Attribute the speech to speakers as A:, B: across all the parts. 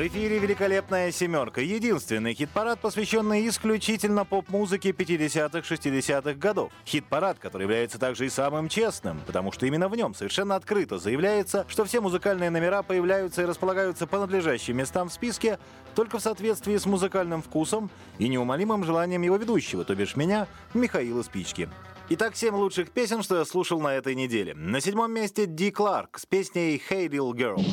A: В эфире «Великолепная семерка». Единственный хит-парад, посвященный исключительно поп-музыке 50-х, 60-х годов. Хит-парад, который является также и самым честным, потому что именно в нем совершенно открыто заявляется, что все музыкальные номера появляются и располагаются по надлежащим местам в списке только в соответствии с музыкальным вкусом и неумолимым желанием его ведущего, то бишь меня, Михаила Спички. Итак, 7 лучших песен, что я слушал на этой неделе. На 7-м месте Ди Кларк с песней «Hey Little Girl».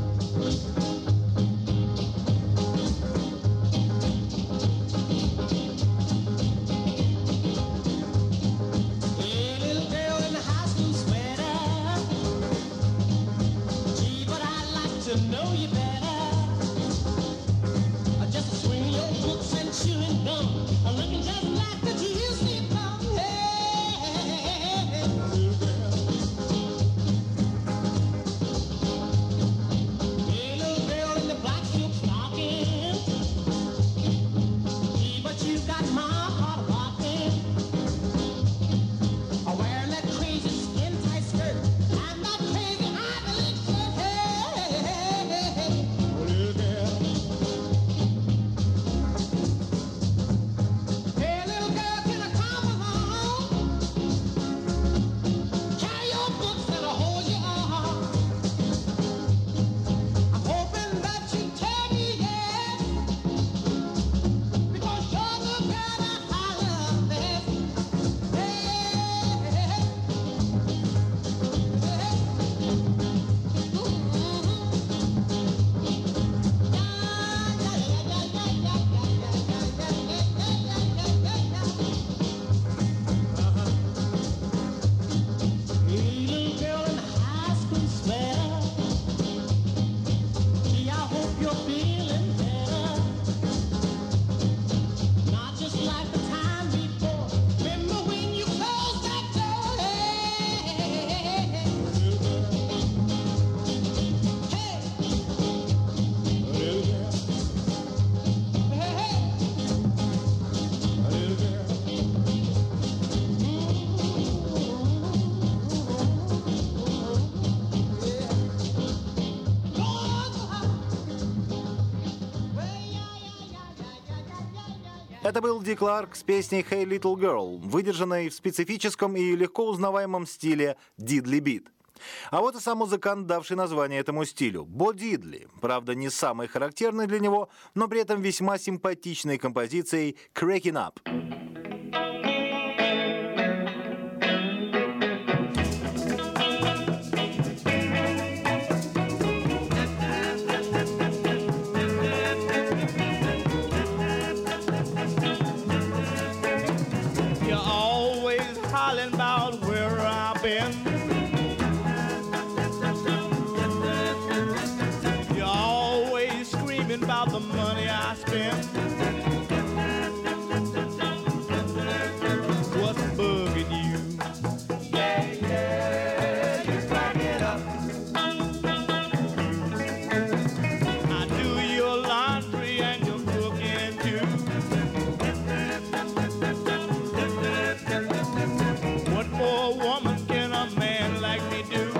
A: Это был Ди Кларк с песней «Hey Little Girl», выдержанной в специфическом и легко узнаваемом стиле «Дидли Бит». А вот и сам музыкант, давший название этому стилю – Бо Дидли. Правда, не самый характерный для него, но при этом весьма симпатичной композицией «Cracking Up».
B: About the money I spend. What's bugging you? Yeah, yeah, you're cracking up. I do your laundry and your cooking too. What more woman can a man like me do?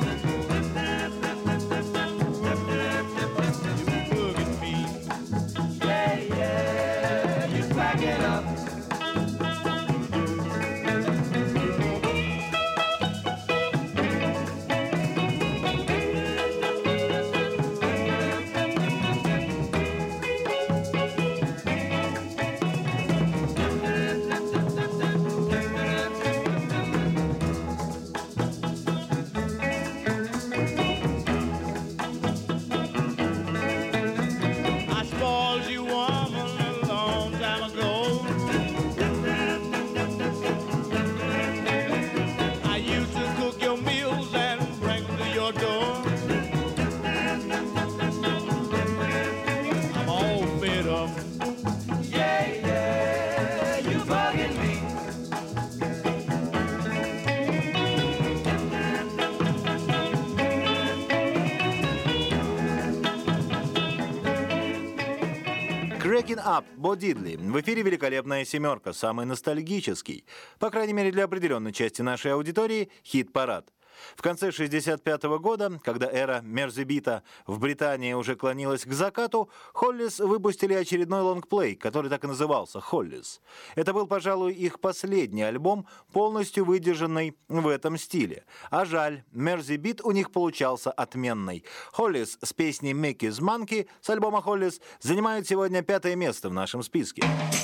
A: «Cracking Up» Бо Дидли. В эфире «Великолепная семерка», самый ностальгический, по крайней мере для определенной части нашей аудитории, хит-парад. В конце 1965 года, когда эра мерзибита в Британии уже клонилась к закату, Hollies выпустили очередной лонгплей, который так и назывался «Hollies». Это был, пожалуй, их последний альбом, полностью выдержанный в этом стиле. А жаль, мерзибит у них получался отменный. Hollies с песней «Mickey's Monkey» с альбома «Hollies» занимают сегодня 5-е место в нашем списке.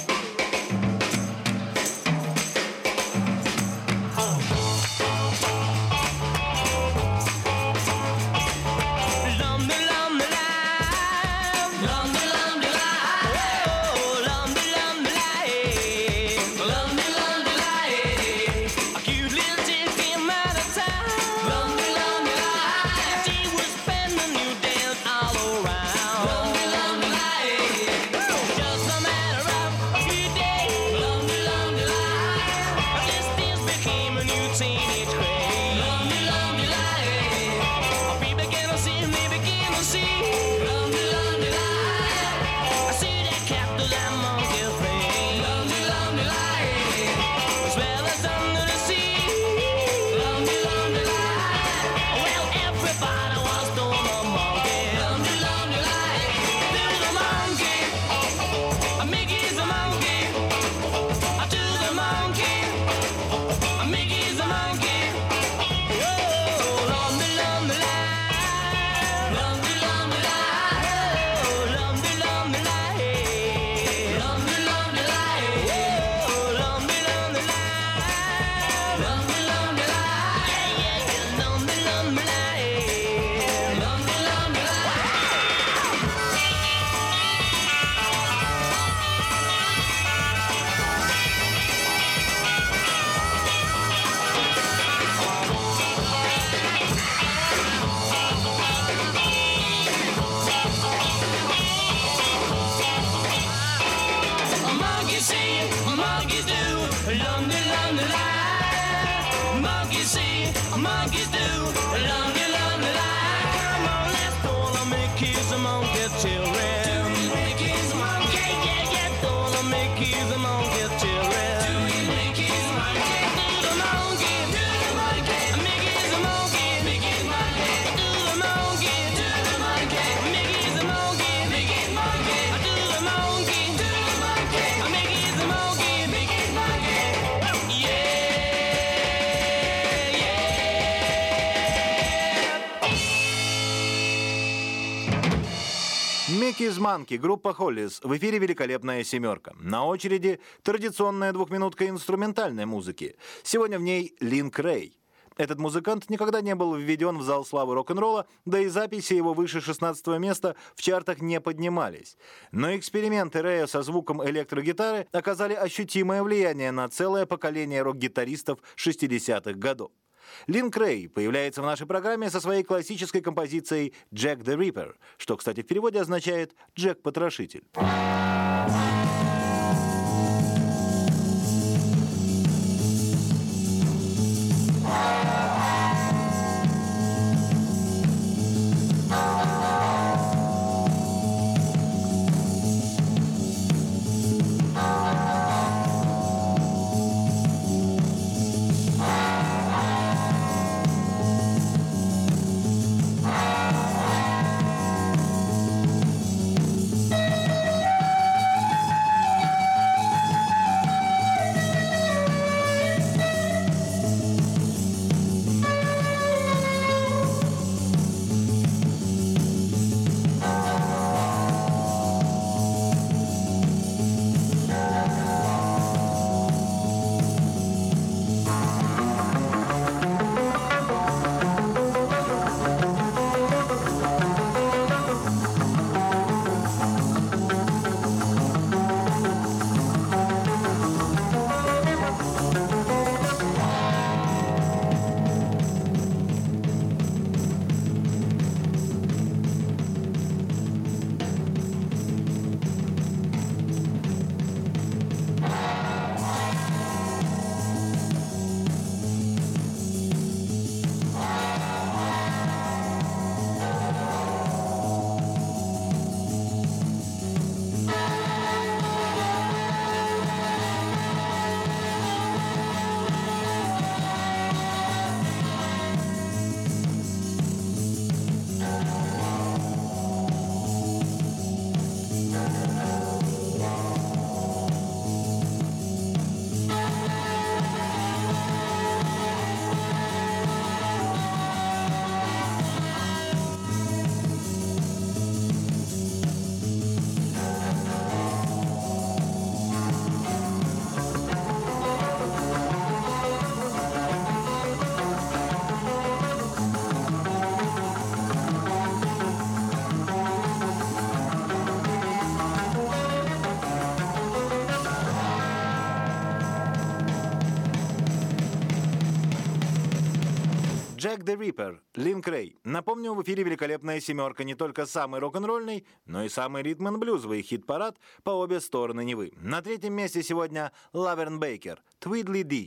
A: Mickey's Monkey, группа Hollies. В эфире «Великолепная семерка». На очереди традиционная двухминутка инструментальной музыки. Сегодня в ней Линк Рэй. Этот музыкант никогда не был введен в зал славы рок-н-ролла, да и записи его выше 16-го места в чартах не поднимались. Но эксперименты Рэя со звуком электрогитары оказали ощутимое влияние на целое поколение рок-гитаристов 60-х годов. Линк Рэй появляется в нашей программе со своей классической композицией «Jack the Ripper», что, кстати, в переводе означает «Джек-потрошитель». Джек the Ripper, Линк Рэй. Напомню, в эфире великолепная семерка, не только самый рок-н-ролльный, но и самый ритм-н-блюзовый хит-парад по обе стороны Невы. На третьем месте сегодня Лаверн Бейкер, Твидли Ди.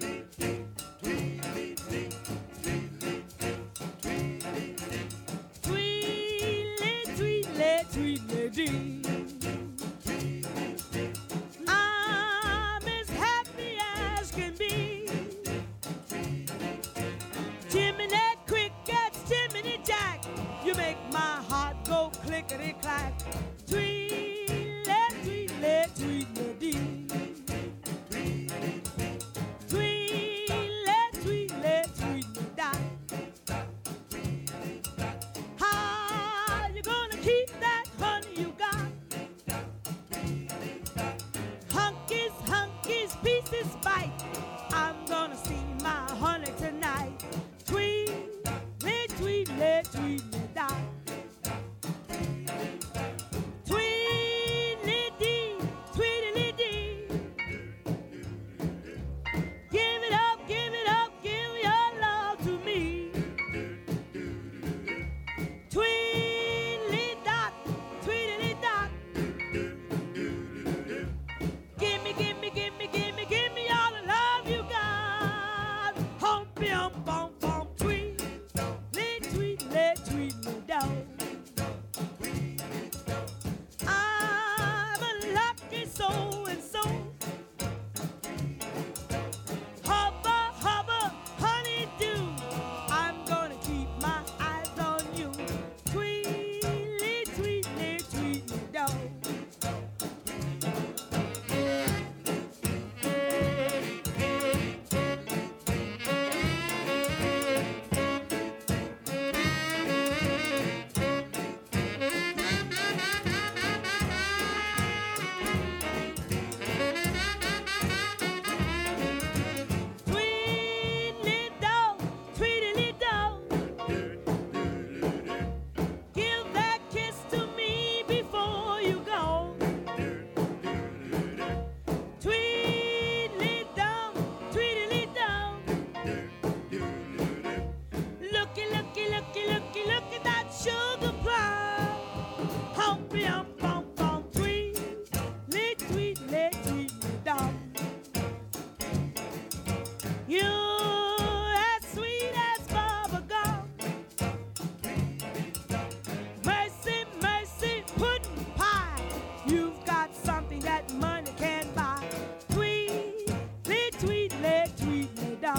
C: I'm as happy as can be. Jiminy Crickets, Jiminy Jack, you make my heart go clickety-clack. Tweedle, tweedle, tweedle-dee. Tweedle, tweedle, tweedle-dot. How you gonna keep that honey you got? Hunkies, pieces bite. I'm gonna see my honey tonight. Tweedle, tweedle, tweedle-dot. Tweedle-dee, tweedle-dee. Give it up, give your love to me. Tweedle-dot, tweedle-dot. Give me all the love you got. Hum, tweedle, tweedle-dot. I'm a lucky so-and-so. Hubba, honey-do. I'm gonna keep my eyes on you. Tweedle, tweedle, tweedle-dot. Tweedle-dee-do, tweedle-dee-do. Give that kiss to me before you go. Tweedle-dee-do, tweedle-dee-do. Looky at that sugar plum. Humpy, tweedle, tweedle-do. You're as sweet as bubble gum. Mercy, pudding pie. You've got something that money can't buy. Tweedle, tweedle-do.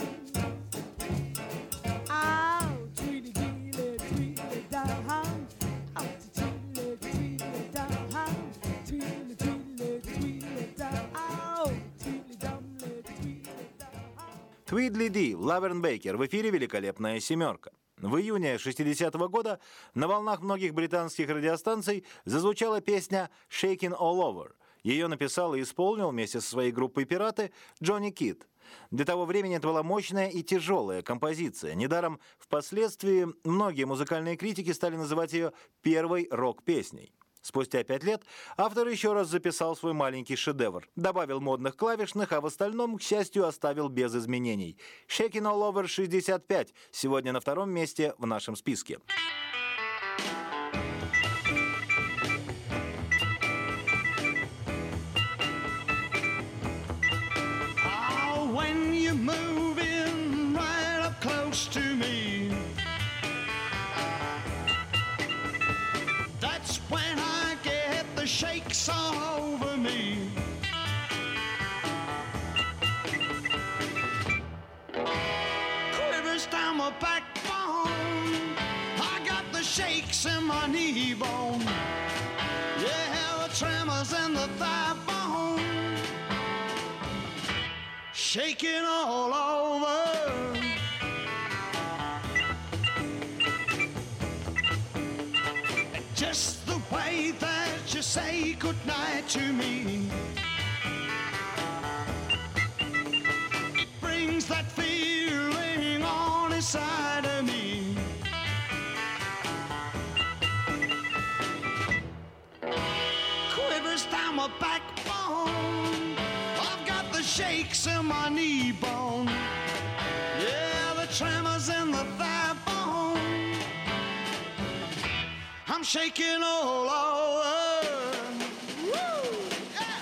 C: Ow, tweedle-do. Ow, tweedle-do. Tweedle-do. Ow, tweedle-do.
A: Твидли Ди, Лаверн Бейкер. В эфире великолепная семерка. В июне 60-го года на волнах многих британских радиостанций зазвучала песня «Shakin' All Over». Ее написал и исполнил вместе со своей группой «Пираты» Джонни Кид. Для того времени это была мощная и тяжелая композиция. Недаром впоследствии многие музыкальные критики стали называть ее первой рок-песней. Спустя 5 лет автор еще раз записал свой маленький шедевр. Добавил модных клавишных, а в остальном, к счастью, оставил без изменений. «Shakin' All Over 65» сегодня на втором месте в нашем списке.
B: Oh, when you're moving right up close to me, that's when I get the shakes all over me. Quivers down my backbone, I got the shakes in my knee bone. Yeah, the tremors in the thigh bone, shaking all over. Just the way that you say goodnight to me, it brings that feeling on inside of me. Quivers down my backbone, I've got the shakes in my knee bone. Yeah, the tremors in I'm shaking all over. Woo! Yeah.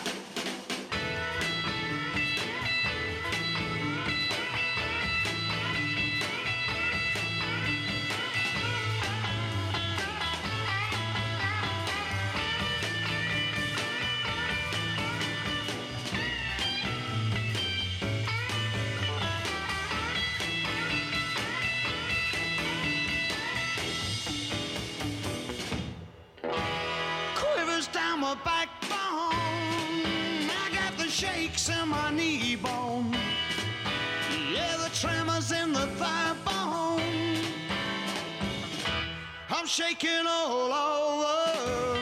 B: Quivers down my backbone. I got the shakes in my knee bone. Yeah, the tremors in the thigh bone. I'm shaking all over.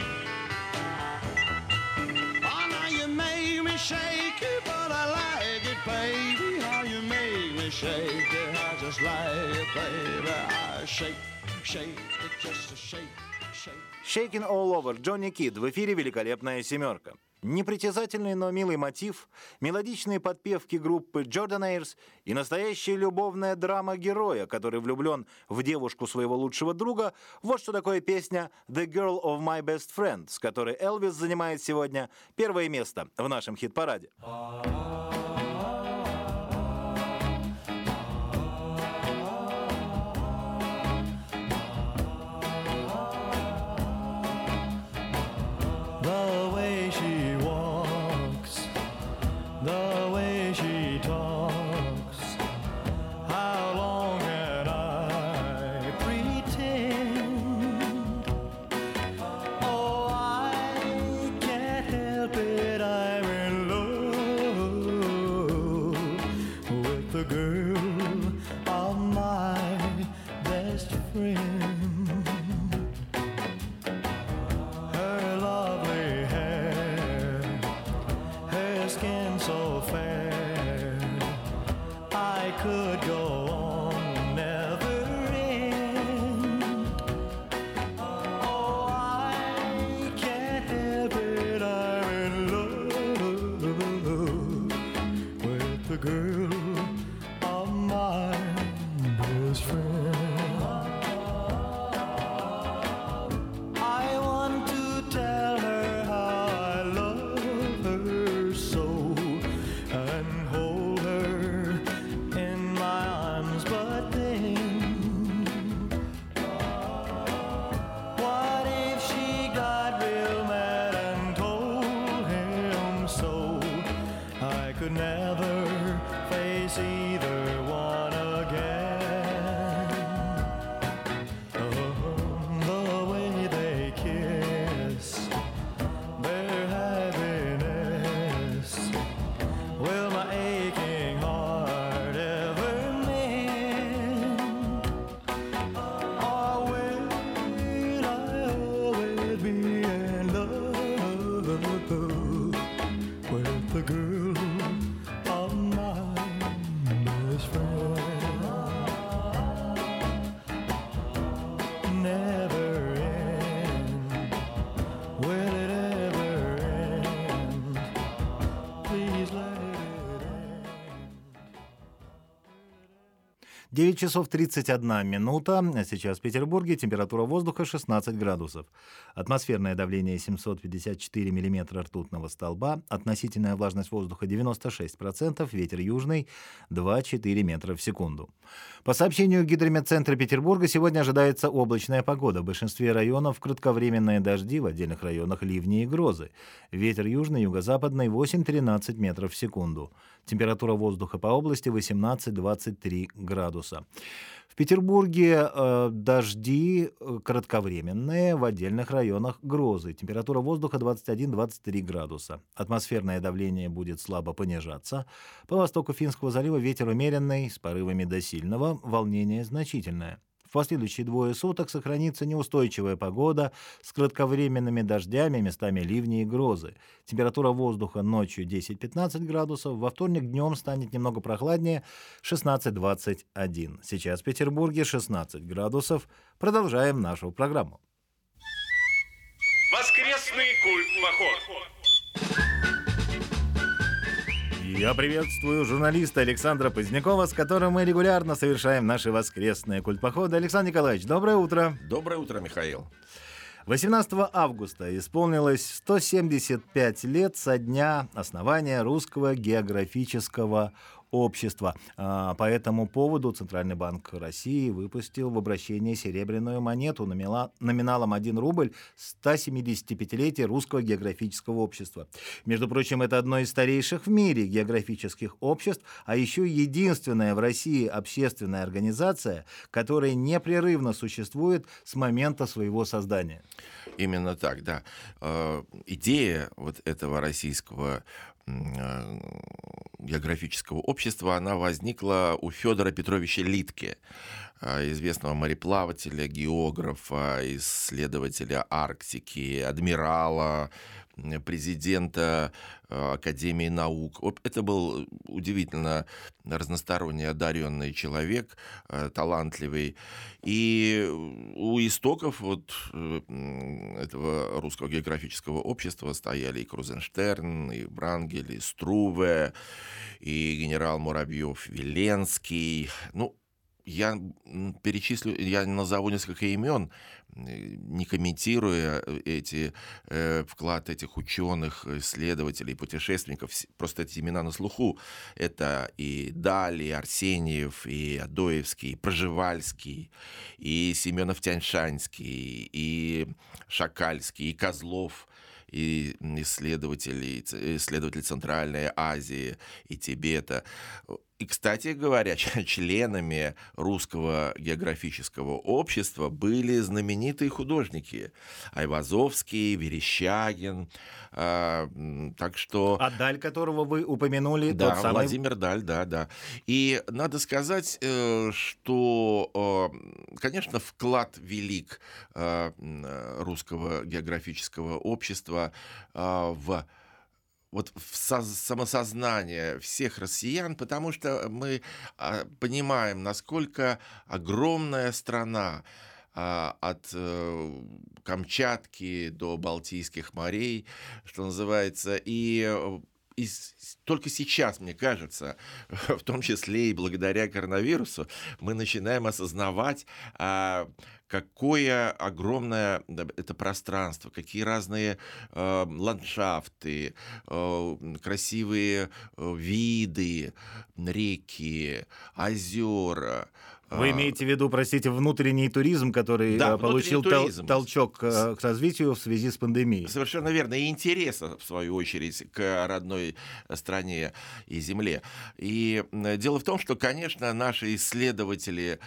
B: Oh, now you make me shake it, but I like it, baby. How you make me shake it, I just like it, baby. I shake, shake it, just a shake, shake.
A: Shaking All Over, Джонни Кид. В эфире «Великолепная семерка». Непритязательный, но милый мотив, мелодичные подпевки группы Jordanaires и настоящая любовная драма героя, который влюблен в девушку своего лучшего друга. Вот что такое песня «The Girl of My Best Friend», с которой Элвис занимает сегодня первое место в нашем хит-параде.
D: The way she walks, the way she talks, how long can I pretend? Oh, I can't help it, I'm in love with the girl of my best friend. Her lovely hair, her skin so fair, I could go on, never end. Oh, I can't help it, I'm in love with the girl of my best friend. I want to tell her how I love her so and hold her in my arms, but then what if she got real mad and told him so? I could never face either one again. The way they kiss, their happiness, will my aching heart ever mend? Or will I always be in love with the girl of my best friend? Never end. Will it ever end? Please let it end.
A: 9 часов 31 минута. А сейчас в Петербурге температура воздуха 16 градусов. Атмосферное давление 754 миллиметра ртутного столба. Относительная влажность воздуха 96%. Ветер южный 2,4 метра в секунду. По сообщению Гидрометцентра Петербурга, сегодня ожидается облачная погода. В большинстве районов кратковременные дожди, в отдельных районах ливни и грозы. Ветер южный, юго-западный 8-13 метров в секунду. Температура воздуха по области 18-23 градуса. В Петербурге дожди кратковременные, в отдельных районах грозы. Температура воздуха 21-23 градуса. Атмосферное давление будет слабо понижаться. По востоку Финского залива ветер умеренный, с порывами до сильного, волнение значительное. В последующие двое суток сохранится неустойчивая погода с кратковременными дождями, местами ливни и грозы. Температура воздуха ночью 10-15 градусов, во вторник днем станет немного прохладнее 16-21. Сейчас в Петербурге 16 градусов. Продолжаем нашу программу.
E: Воскресный культ-поход.
A: Я приветствую журналиста Александра Позднякова, с которым мы регулярно совершаем наши воскресные культпоходы. Александр Николаевич, доброе утро.
F: Доброе утро, Михаил.
A: 18 августа исполнилось 175 лет со дня основания Русского географического общества. По этому поводу Центральный банк России выпустил в обращение серебряную монету номиналом 1 рубль 175-летия Русского географического общества. Между прочим, это одно из старейших в мире географических обществ, а еще единственная в России общественная организация, которая непрерывно существует с момента своего создания.
F: Именно так, да. Идея вот этого российского географического общества, она возникла у Федора Петровича Литке, известного мореплавателя, географа, исследователя Арктики, адмирала, президента Академии наук. Это был удивительно разносторонне одаренный человек, талантливый. И у истоков вот этого Русского географического общества стояли и Крузенштерн, и Врангель, и Струве, и генерал Муравьев-Веленский. Ну, я перечислю, я назову несколько имен, не комментируя вклад этих ученых, исследователей, путешественников. Просто эти имена на слуху. Это и Даль, и Арсеньев, и Адоевский, и Пржевальский, и Семенов-Тяньшанский, и Шакальский, и Козлов, и исследователи Центральной Азии и Тибета. И, кстати говоря, членами Русского географического общества были знаменитые художники: Айвазовский, Верещагин. Так что...
A: А Даль, которого вы упомянули,
F: да,
A: тот самый...
F: Владимир Даль, да. И надо сказать, что, конечно, вклад велик Русского географического общества в самосознание всех россиян, потому что мы понимаем, насколько огромная страна, от Камчатки до Балтийских морей, что называется, и только сейчас, мне кажется, в том числе и благодаря коронавирусу, мы начинаем осознавать, какое огромное это пространство, какие разные ландшафты, красивые виды, реки, озера.
A: Вы имеете в виду, простите, внутренний туризм, который получил толчок к развитию в связи с пандемией?
F: Совершенно верно. И интереса, в свою очередь, к родной стране и земле. И дело в том, что, конечно, наши исследователи,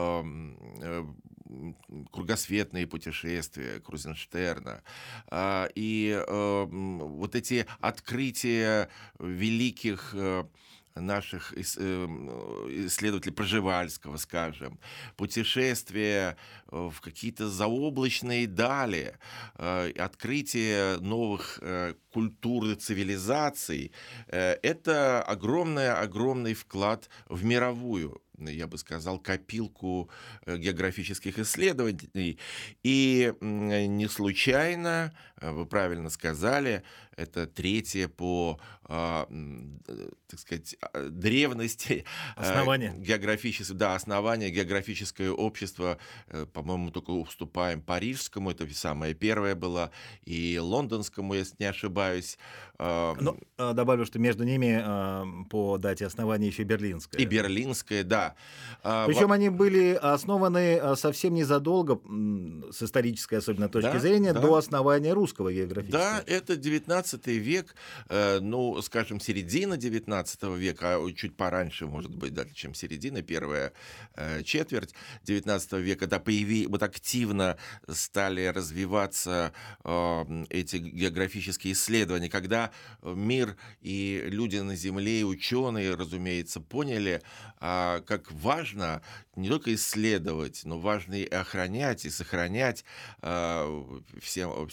F: кругосветные путешествия Крузенштерна, и вот эти открытия великих наших исследователей Пржевальского, скажем, путешествия в какие-то заоблачные дали, открытие новых культур и цивилизаций, это огромный вклад в мировую, я бы сказал, копилку географических исследований. И не случайно, вы правильно сказали, это третье по, так сказать, древности
A: основание
F: географическое общество, по-моему, только уступаем Парижскому, это самое первое было, и Лондонскому, если не ошибаюсь.
A: Но добавлю, что между ними по дате основания еще Берлинское.
F: И Берлинское, да.
A: Причем они были основаны совсем незадолго, с исторической особенно точки зрения, до основания Русского географического.
F: Да, это 19 век, ну, скажем, середина 19 века, а чуть пораньше, может быть, даже, чем середина, первая четверть 19 века, когда вот активно стали развиваться эти географические исследования, когда мир и люди на Земле, и ученые, разумеется, поняли, как важно не только исследовать, но важно и охранять, и сохранять все, чем мы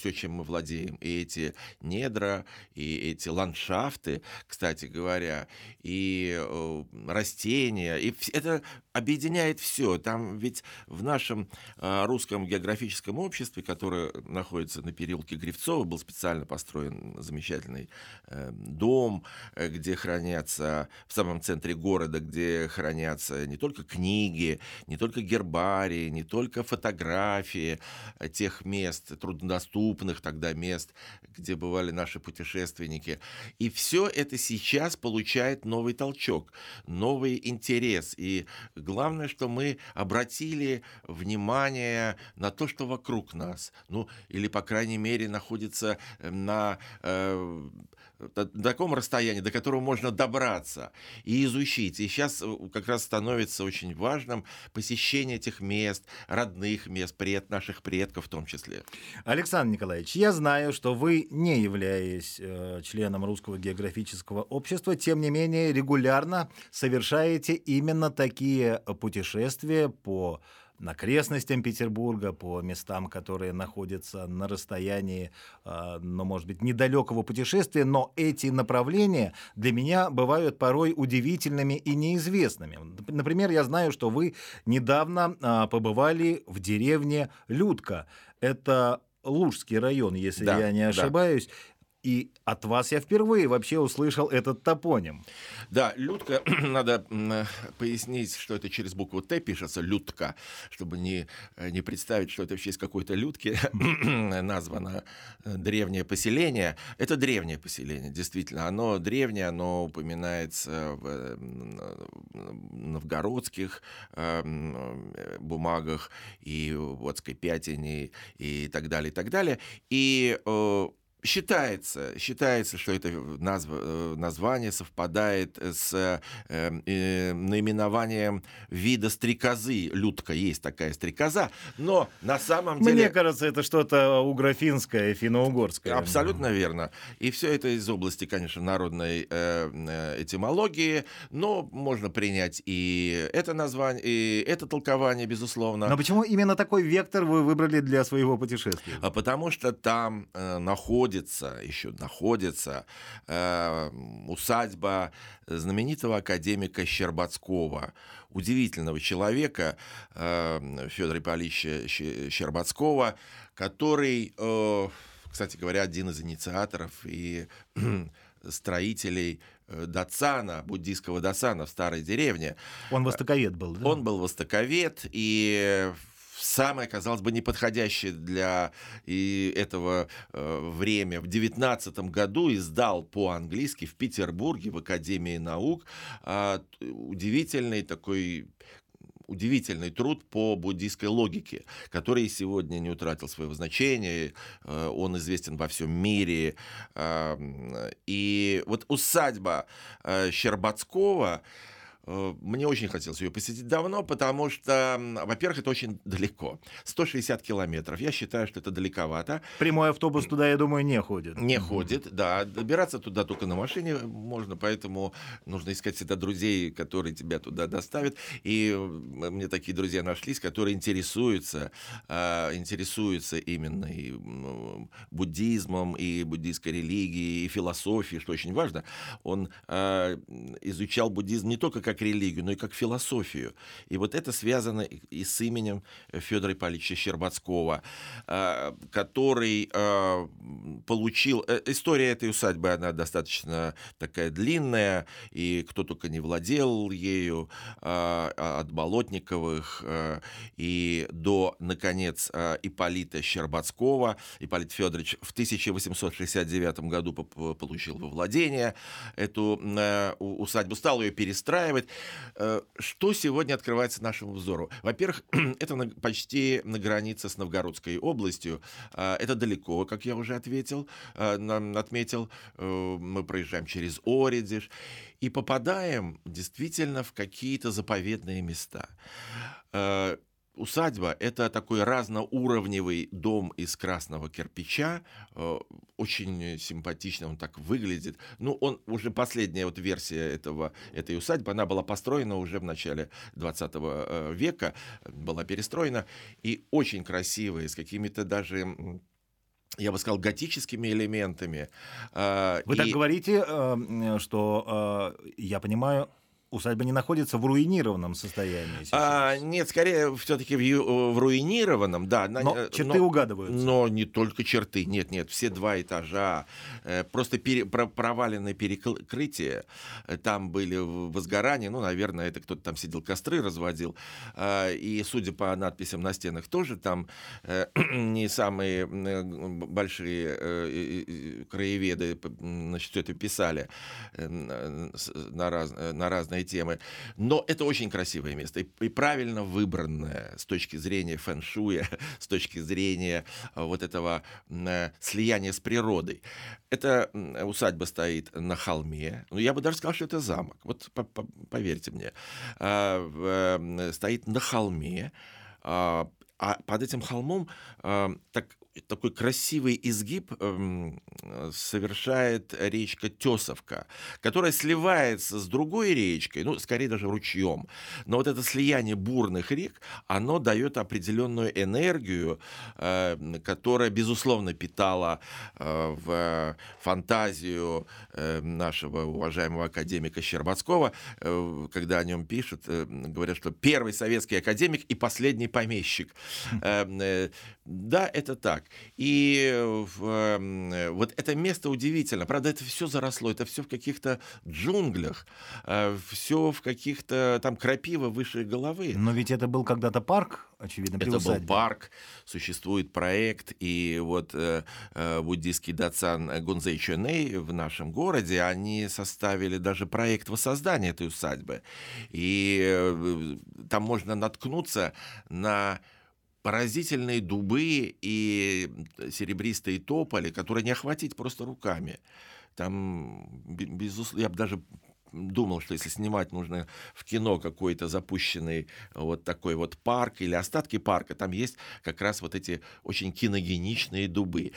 F: владеем. И эти недра, и эти ландшафты, кстати говоря, и растения, и это объединяет все. Там ведь в нашем русском географическом обществе, которое находится на переулке Гривцова, был специально построен замечательный дом, где хранятся, в самом центре города, где хранятся не только книги, не только гербарии, не только фотографии тех мест, труднодоступных тогда мест, где бывали наши путешественники. И все это сейчас получает новый толчок, новый интерес. И главное, что мы обратили внимание на то, что вокруг нас. Ну, или, по крайней мере, находится на таком расстоянии, до которого можно добраться и изучить. И сейчас как раз становится очень важным посещение этих мест, родных мест, наших предков в том числе.
A: Александр Николаевич, я знаю, что вы, не являясь членом Русского географического общества, тем не менее регулярно совершаете именно такие путешествия по окрестностям Петербурга, по местам, которые находятся на расстоянии, ну, может быть, недалекого путешествия, но эти направления для меня бывают порой удивительными и неизвестными. Например, я знаю, что вы недавно побывали в деревне Людка. Это Лужский район, если я не ошибаюсь. И от вас я впервые вообще услышал этот топоним.
F: Да, Людка, надо пояснить, что это через букву Т пишется, Людка, чтобы не представить, что это в честь какой-то Людки названо древнее поселение. Это древнее поселение, действительно. Оно древнее, оно упоминается в новгородских бумагах и в Водской Пятине и так далее, и так далее. И считается, что это название совпадает с наименованием вида стрекозы. Людка, есть такая стрекоза, но на самом деле...
A: Мне кажется, это что-то угрофинское, финно-угорское.
F: Абсолютно верно. И все это из области, конечно, народной этимологии, но можно принять и это название, и это толкование, безусловно.
A: Но почему именно такой вектор вы выбрали для своего путешествия?
F: Потому что там находится усадьба знаменитого академика Щербацкого, удивительного человека Федора Ипполитовича Щербацкого, который, кстати говоря, один из инициаторов и строителей дацана, буддийского дацана в старой деревне.
A: Он востоковед был, да?
F: Он был востоковед, и самое, казалось бы, неподходящее для этого время. В 19 году издал по-английски в Петербурге в Академии наук удивительный труд по буддийской логике, который сегодня не утратил своего значения. Он известен во всем мире. И вот усадьба Щербацкого, мне очень хотелось ее посетить давно, потому что, во-первых, это очень далеко. 160 километров. Я считаю, что это далековато.
A: Прямой автобус туда, я думаю, не ходит.
F: Не ходит, да. Добираться туда только на машине можно, поэтому нужно искать всегда друзей, которые тебя туда доставят. И мне такие друзья нашлись, которые интересуются именно и буддизмом, и буддийской религией, и философией, что очень важно. Он изучал буддизм не только как религию, но и как философию. И вот это связано и с именем Федора Ипполитовича Щербацкого, который получил... История этой усадьбы, она достаточно такая длинная, и кто только не владел ею, от Болотниковых и до, наконец, Ипполита Щербацкого. Ипполит Федорович в 1869 году получил во владение эту усадьбу, стал ее перестраивать. Что сегодня открывается нашему взору? Во-первых, это почти на границе с Новгородской областью. Это далеко, как я уже отметил. Мы проезжаем через Оредиш и попадаем действительно в какие-то заповедные места. Усадьба — это такой разноуровневый дом из красного кирпича, очень симпатично он так выглядит. Ну, он уже последняя вот версия этой усадьбы, она была построена уже в начале 20 века, была перестроена, и очень красивая, с какими-то даже я бы сказал, готическими элементами.
A: Вы так говорите, что, я понимаю, усадьба не находится в руинированном состоянии сейчас.
F: Нет, скорее все-таки в руинированном, да.
A: Но черты угадываются.
F: Но не только черты, нет, все 2 этажа, просто проваленное перекрытие, там были возгорания, ну, наверное, это кто-то там сидел, костры разводил, и, судя по надписям на стенах, тоже там не самые большие краеведы, значит, все это писали на разные темы. Но это очень красивое место и правильно выбранное с точки зрения фэн-шуя, с точки зрения вот этого слияния с природой. Эта усадьба стоит на холме. Ну, я бы даже сказал, что это замок. Вот поверьте мне. Стоит на холме. А под этим холмом такой красивый изгиб совершает речка Тесовка, которая сливается с другой речкой, ну, скорее даже ручьем. Но вот это слияние бурных рек, оно дает определенную энергию, которая, безусловно, питала в фантазию нашего уважаемого академика Щербацкого, когда о нем пишут, говорят, что первый советский академик и последний помещик. Да, это так. И вот это место удивительно. Правда, это все заросло, это все в каких-то джунглях, все в каких-то там крапива выше головы.
A: Но ведь это был когда-то парк, очевидно, при усадьбе.
F: Это был парк, существует проект, и вот буддийский дацан Гунзэй Чонэй в нашем городе, они составили даже проект воссоздания этой усадьбы. И там можно наткнуться на поразительные дубы и серебристые тополи, которые не охватить просто руками. Там, безусловно, я бы даже думал, что если снимать, нужно в кино какой-то запущенный вот такой вот парк или остатки парка, там есть как раз вот эти очень киногеничные дубы.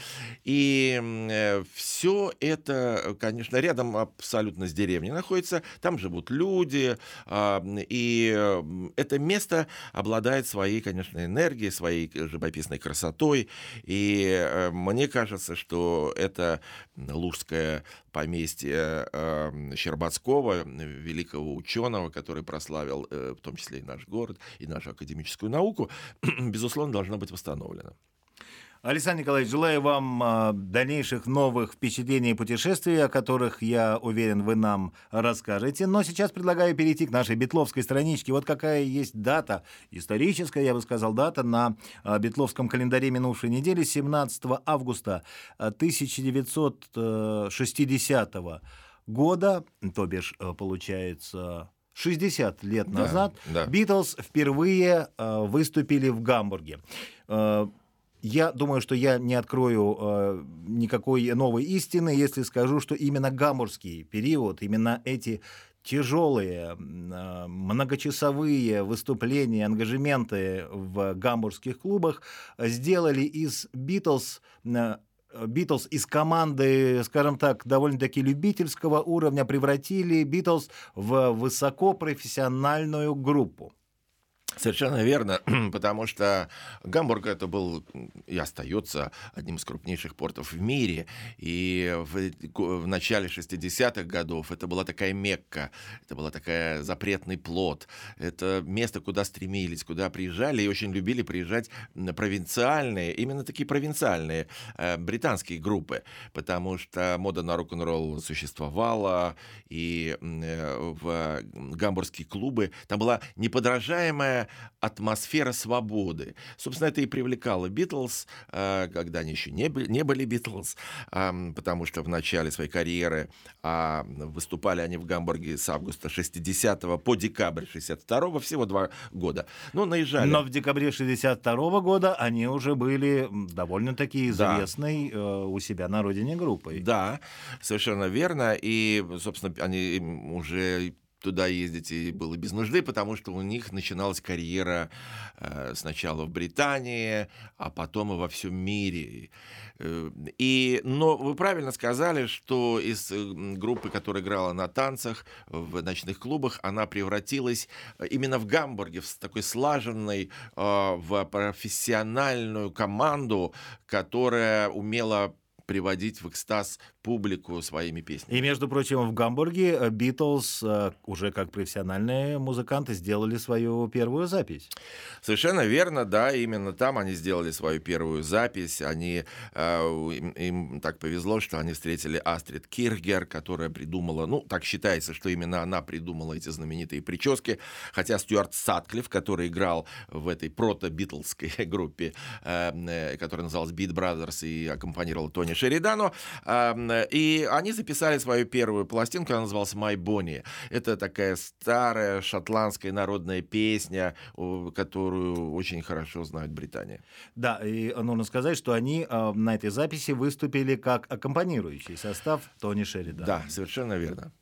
F: И все это, конечно, рядом абсолютно с деревней находится, там живут люди, и это место обладает своей, конечно, энергией, своей живописной красотой, и мне кажется, что это Лужское поместье Щербацкого, великого ученого, который прославил в том числе и наш город, и нашу академическую науку, безусловно, должно быть восстановлено.
A: Александр Николаевич, желаю вам дальнейших новых впечатлений и путешествий, о которых, я уверен, вы нам расскажете. Но сейчас предлагаю перейти к нашей битловской страничке. Вот какая есть дата, историческая, я бы сказал, дата на битловском календаре минувшей недели, 17 августа 1960 года, то бишь, получается, 60 лет назад, Битлз впервые выступили в Гамбурге. Я думаю, что я не открою никакой новой истины, если скажу, что именно гамбургский период, именно эти тяжелые, многочасовые выступления, ангажементы в гамбургских клубах сделали из Битлз из команды, скажем так, довольно-таки любительского уровня, превратили Битлз в высокопрофессиональную группу.
F: Совершенно верно, потому что Гамбург это был и остается одним из крупнейших портов в мире, и в начале 60-х годов это была такая Мекка, это была такая запретный плод, это место, куда стремились, куда приезжали и очень любили приезжать провинциальные, именно такие провинциальные британские группы, потому что мода на рок-н-ролл существовала, и в гамбургские клубы там была неподражаемая атмосфера свободы. Собственно, это и привлекало Битлз, когда они еще не были Битлз, потому что в начале своей карьеры выступали они в Гамбурге с августа 60-го по декабрь 62-го, всего 2 года. Ну, наезжали.
A: Но в декабре 62-го года они уже были довольно-таки известной у себя на родине группой.
F: Да, совершенно верно. И, собственно, они уже туда ездить и было без нужды, потому что у них начиналась карьера сначала в Британии, а потом и во всем мире. Но вы правильно сказали, что из группы, которая играла на танцах в ночных клубах, она превратилась именно в Гамбурге, в такой слаженной, в профессиональную команду, которая умела приводить в экстаз публику своими песнями.
A: И, между прочим, в Гамбурге Битлз уже как профессиональные музыканты сделали свою первую запись.
F: Совершенно верно, да, именно там они сделали свою первую запись. Им так повезло, что они встретили Астрид Кирхгер, которая придумала, так считается, что именно она придумала эти знаменитые прически, хотя Стюарт Сатклифф, который играл в этой прото-битлской группе, которая называлась Beat Brothers и аккомпанировал Тони Шеридану, и они записали свою первую пластинку, она называлась «My Bonnie». Это такая старая шотландская народная песня, которую очень хорошо знают в Британии.
A: Да, и нужно сказать, что они на этой записи выступили как аккомпанирующий состав Тони Шеридана.
F: Да, совершенно верно.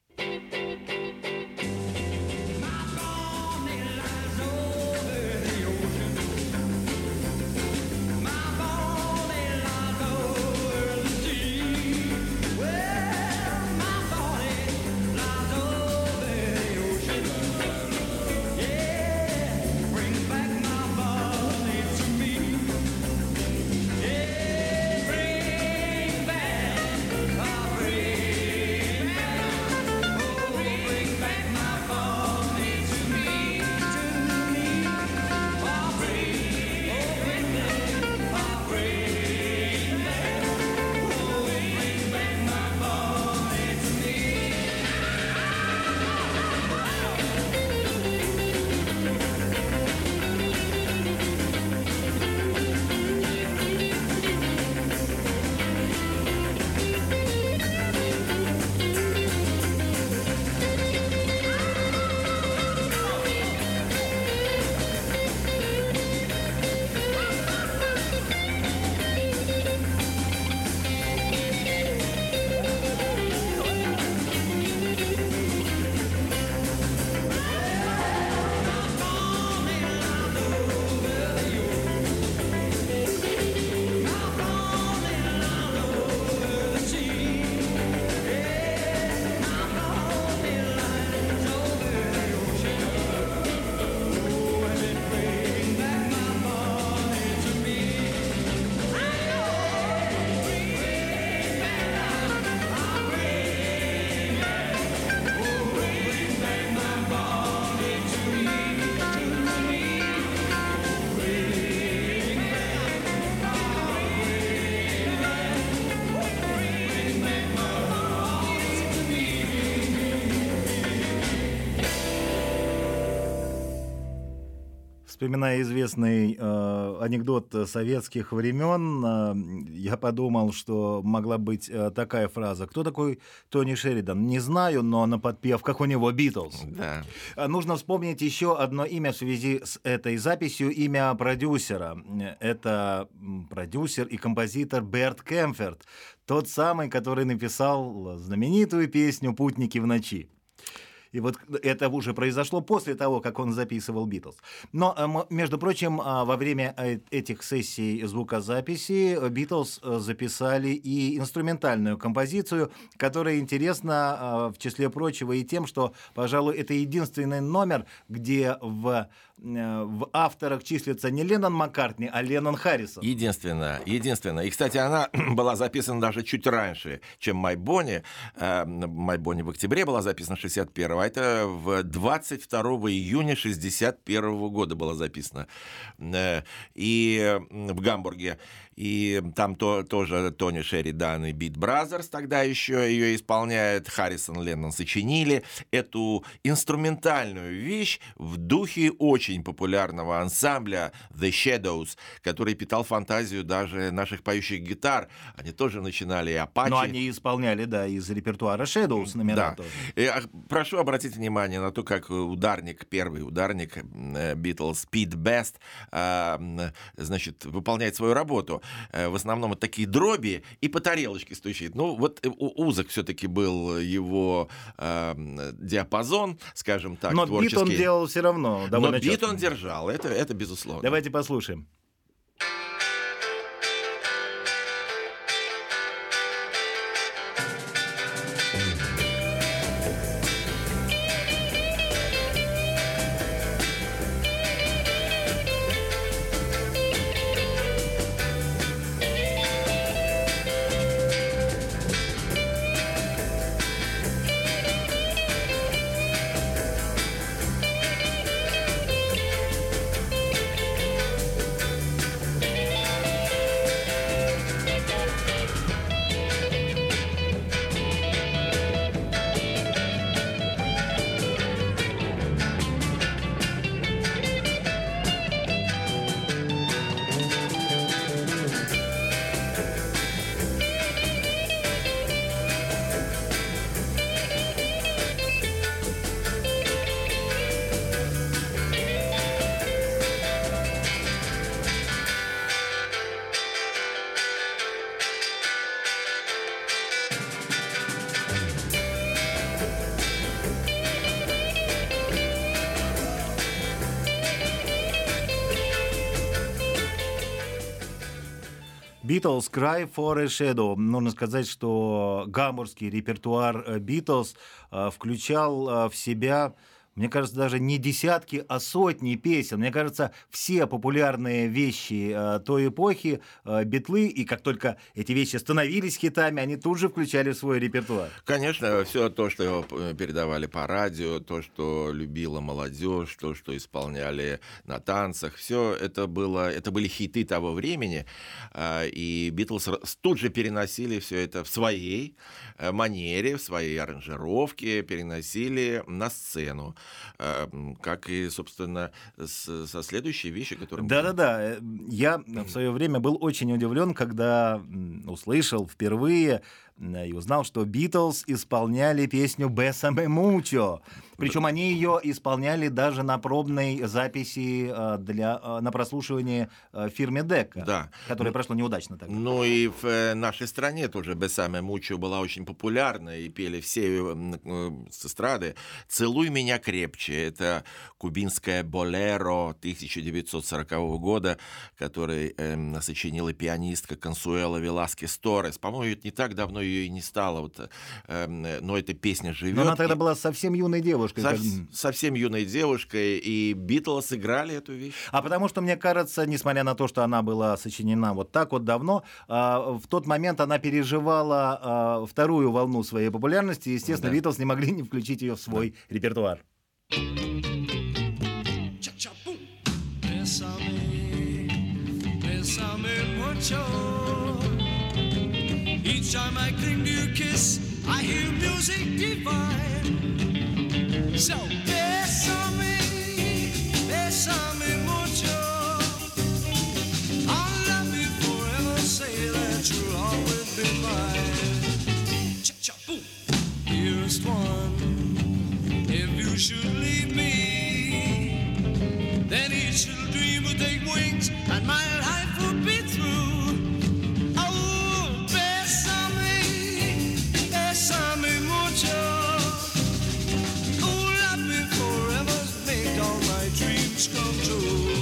A: Вспоминая известный анекдот советских времен, я подумал, что могла быть такая фраза: «Кто такой Тони Шеридан? Не знаю, но на подпевках у него Битлз».
F: Да.
A: Нужно вспомнить еще одно имя в связи с этой записью, имя продюсера. Это продюсер и композитор Берт Кемферт, тот самый, который написал знаменитую песню «Путники в ночи». И вот это уже произошло после того, как он записывал «Битлз». Но, между прочим, во время этих сессий звукозаписи «Битлз» записали и инструментальную композицию, которая интересна, в числе прочего, и тем, что, пожалуй, это единственный номер, где в авторах числится не Леннон Маккартни, а Леннон Харрисон.
F: Единственное. И, кстати, она была записана даже чуть раньше, чем «My Bonnie». «My Bonnie» в октябре была записана 61-го, а это в 22 июня 61 года была записана. И в Гамбурге. И там тоже Тони Шеридан и Beat Brothers тогда еще ее исполняют. Харрисон, Леннон сочинили эту инструментальную вещь в духе очень популярного ансамбля The Shadows, который питал фантазию даже наших поющих гитар. Они тоже начинали и Apache.
A: Но они исполняли, да, из репертуара Shadows номера тоже.
F: Прошу обратить внимание на то, как первый ударник Beatles, Pete Best, значит, выполняет свою работу. в основном вот такие дроби и по тарелочке стучит. Ну, вот узок все-таки был его диапазон, скажем так,
A: Но
F: творческий.
A: бит он делал все равно довольно
F: Но бит
A: четко.
F: он держал, это безусловно.
A: Давайте послушаем. Beatles Cry for a Shadow. Нужно сказать, что гамбургский репертуар Beatles включал в себя, мне кажется, даже не десятки, а сотни песен. Мне кажется, все популярные вещи той эпохи, битлы, и как только эти вещи становились хитами, они тут же включали в свой репертуар.
F: Конечно, все то, что передавали по радио, то, что любила молодежь, то, что исполняли на танцах, все это были хиты того времени, и Битлз тут же переносили все это в своей манере, в своей аранжировке, переносили на сцену. Как и, собственно, со следующей вещи, которые...
A: Да-да-да. Я в свое время был очень удивлен, когда услышал впервые и узнал, что Битлз исполняли песню «Bésame mucho». Причем они ее исполняли даже на пробной записи на прослушивании в фирме Дека,
F: да.
A: которое прошло неудачно тогда.
F: Ну и в нашей стране тоже «Bésame mucho» была очень популярна, и пели все с эстрады. «Целуй меня крепче» — это кубинское болеро 1940 года, который сочинила пианистка Консуэла Веласкес Торрес. По-моему, не так давно ее и не стало, но эта песня живет.
A: Но она тогда была совсем юной девушкой.
F: Совсем юной девушкой, и Битлз играли эту вещь.
A: А потому что, мне кажется, несмотря на то, что она была сочинена вот так вот давно, в тот момент она переживала вторую волну своей популярности, и, естественно,
F: Да.
A: Битлз не могли не включить ее в свой репертуар.
B: Each time I cling to your kiss, I hear music divine. So bésame, bésame mucho. I'll love you forever, say that you'll always be mine. Cha-cha-boom. Dearest one, if you should leave me, then each little dream will take wings and my life will be through. Come true.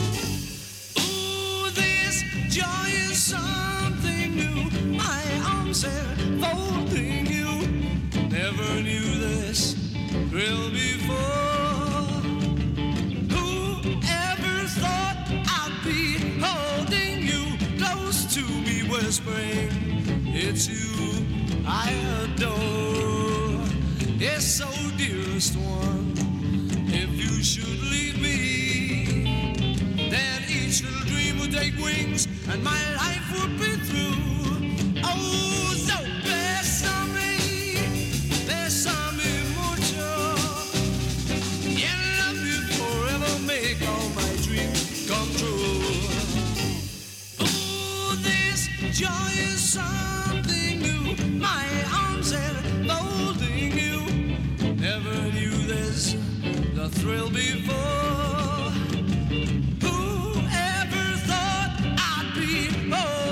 B: Ooh, this joy is something new. My arms enfolding you. Never knew this thrill before. Whoever thought I'd be holding you close to me, whispering, it's you I adore. Yes, so dearest one, if you should leave me, then each little dream would take wings and my life would be through. Oh, so bésame, bésame mucho. Yeah, love you forever, make all my dreams come true. Oh, this joy is something new. My arms enfolding you. Never knew this, the thrill before. Whoever thought I'd be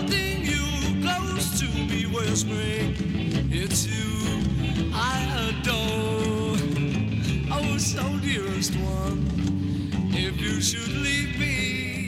B: dearest one. If you should leave me,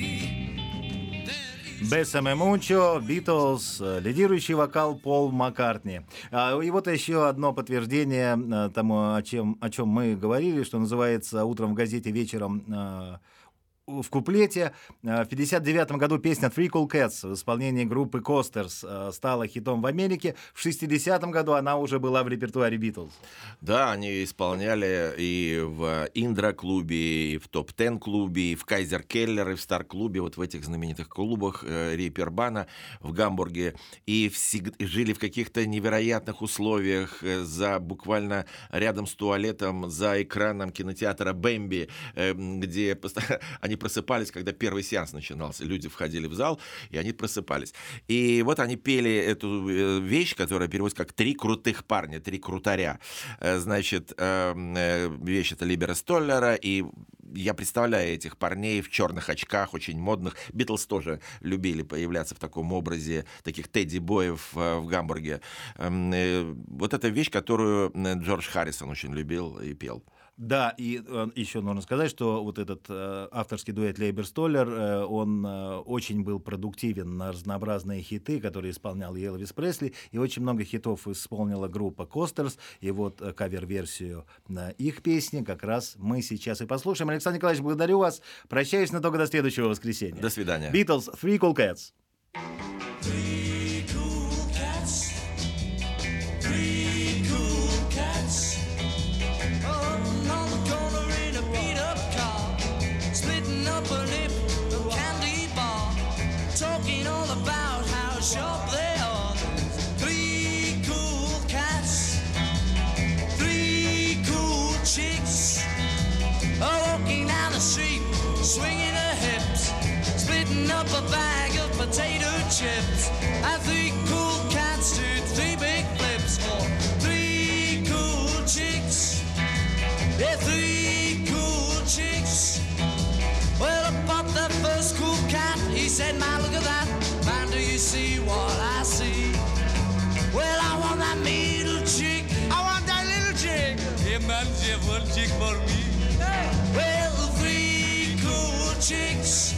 A: Бессаме Мучо, Битлз, лидирующий вокал Пол Маккартни. И вот еще одно подтверждение тому, о чем мы говорили, что называется «Утром в газете, вечером в куплете». В 1959 году песня «Three Cool Cats» в исполнении группы Coasters стала хитом в Америке. В 1960 году она уже была в репертуаре Битлз.
F: Да, они исполняли и в Индра-клубе, и в Топ-10-клубе, и в Кайзер-Келлер, и в Стар-клубе, вот в этих знаменитых клубах Рейпербана в Гамбурге. И жили в каких-то невероятных условиях, буквально рядом с туалетом, за экраном кинотеатра «Бэмби», где они просыпались, когда первый сеанс начинался. Люди входили в зал, и они просыпались. И вот они пели эту вещь, которая переводится как «Три крутых парня», «Три крутаря». Значит, вещь это Либера Столлера, и я представляю этих парней в черных очках, очень модных. Битлз тоже любили появляться в таком образе таких тедди-боев в Гамбурге. Вот эта вещь, которую Джордж Харрисон очень любил и пел.
A: Да, и еще нужно сказать, что вот этот авторский дуэт Лейбер-Столлер, он очень был продуктивен на разнообразные хиты, которые исполнял и Элвис Пресли, и очень много хитов исполнила группа Coasters, и вот кавер-версию на их песни как раз мы сейчас и послушаем. Александр Николаевич, благодарю вас. Прощаюсь на только до следующего воскресенья.
F: До свидания.
A: Beatles, Three Cool Cats.
B: three cool cats, three cool cats. On the corner in a beat-up car, splitting up a lip, a candy bar, talking all about how sharp they are. Three cool cats, three cool chicks, walking down the street, swinging her hips, splitting up a bag of potato chips, and three cool cats do three big flips for three cool chicks. Yeah, three cool chicks. Well, up the first cool cat, he said, man, look at that. Man, do you see what I see? Well, I want that middle chick. I want that little chick. Hey, man, you have one chick for me. Well, three cool chicks.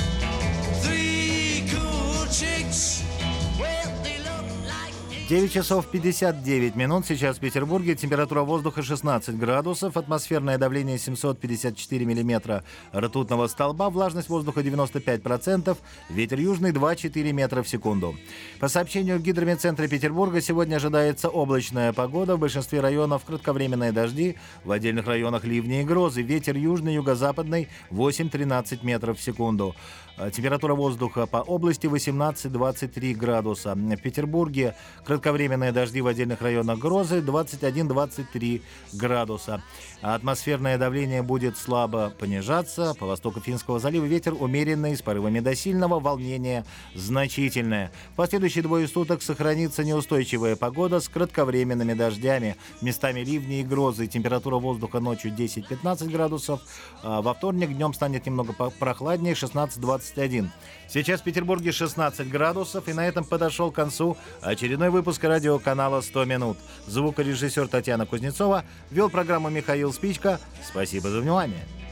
B: Three cool chicks. Well, they look like...
A: 9 часов 59 минут. Сейчас в Петербурге температура воздуха 16 градусов, атмосферное давление 754 миллиметра ртутного столба, влажность воздуха 95%, ветер южный 2,4 метра в секунду. По сообщению Гидрометцентра Петербурга, сегодня ожидается облачная погода, в большинстве районов кратковременные дожди, в отдельных районах ливни и грозы, ветер южный, юго-западный 8-13 метров в секунду. Температура воздуха по области 18-23 градуса. В Петербурге кратковременные дожди, в отдельных районах грозы 21-23 градуса. Атмосферное давление будет слабо понижаться. По востоку Финского залива ветер умеренный с порывами до сильного, волнение значительное. В последующие двое суток сохранится неустойчивая погода с кратковременными дождями, местами ливни и грозы. Температура воздуха ночью 10-15 градусов. Во вторник днем станет немного прохладнее, 16-21. Сейчас в Петербурге 16 градусов, и на этом подошел к концу очередной выпуск радиоканала «100 минут». Звукорежиссер Татьяна Кузнецова, вел программу Михаил Спичка. Спасибо за внимание.